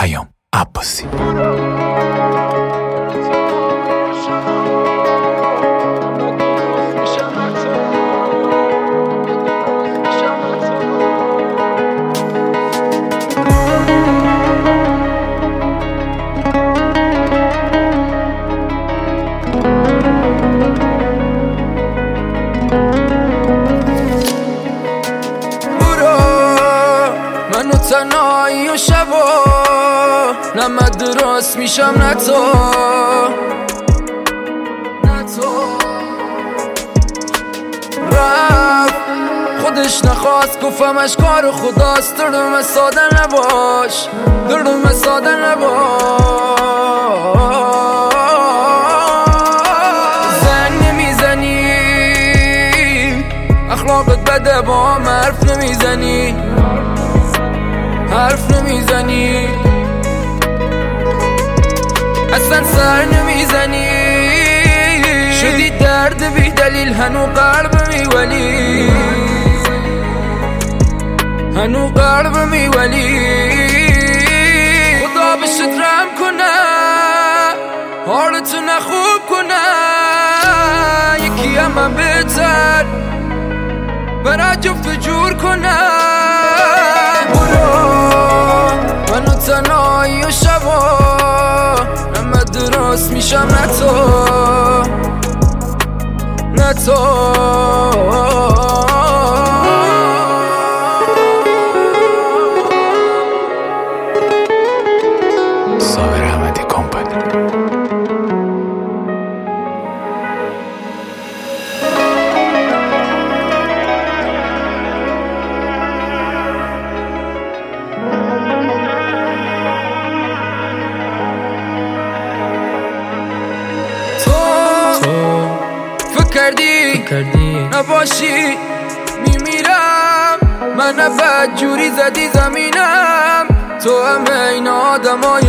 پیام عباسی. منو تنهایی و شبا نه درست میشم نه تو رفت خودش نخواست گفتم اشکار خداست دردم ساده نباش دردم ساده نباش زنگ نمیزنی اخلاقت بده با هم حرف نمیزنی حرف نمیزنی اصلا سر نمیزنی شدی درد بی دلیل هنو قلبمی ولی هنو قلبمی ولی خدا بشت رحم کنه حالتو نخوب کنه یکی همه بهتر برای جفت جور کنه منو تنهایی و شبا نه درست میشم نه تو نه تو صابر احمدی کمپانی. کردی نباشی میمیرم من بد جوری زدی زمینم تو همه این آدمای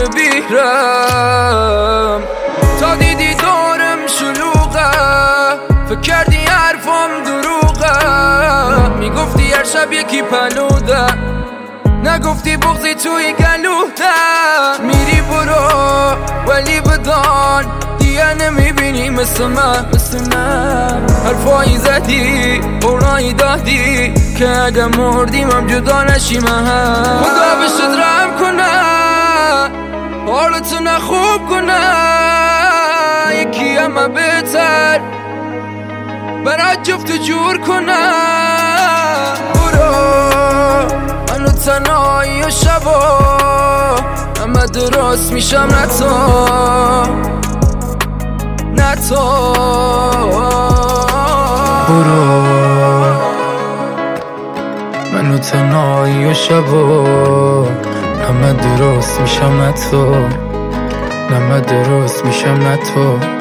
بیرم تا دیدی دورم شلوغه فکر کردی حرفم دروغه میگفتی هر شب یکی پلوده نگفتی بغضی توی گلوده میری برو ولی بدان دیگه نمیبینی مثل من حرفایی زدی قرآنی دادی که اگه مردیم هم جدا نشیم خدا بشت رحم کنه حالتو نخوب کنه یکی همه بهتر برای جفت جور کنه برو منو تنهایی و شبا همه درست میشم نه تو نه تو برو منو تنهایی و شبا همه درست میشم نه تو درست میشم نه تو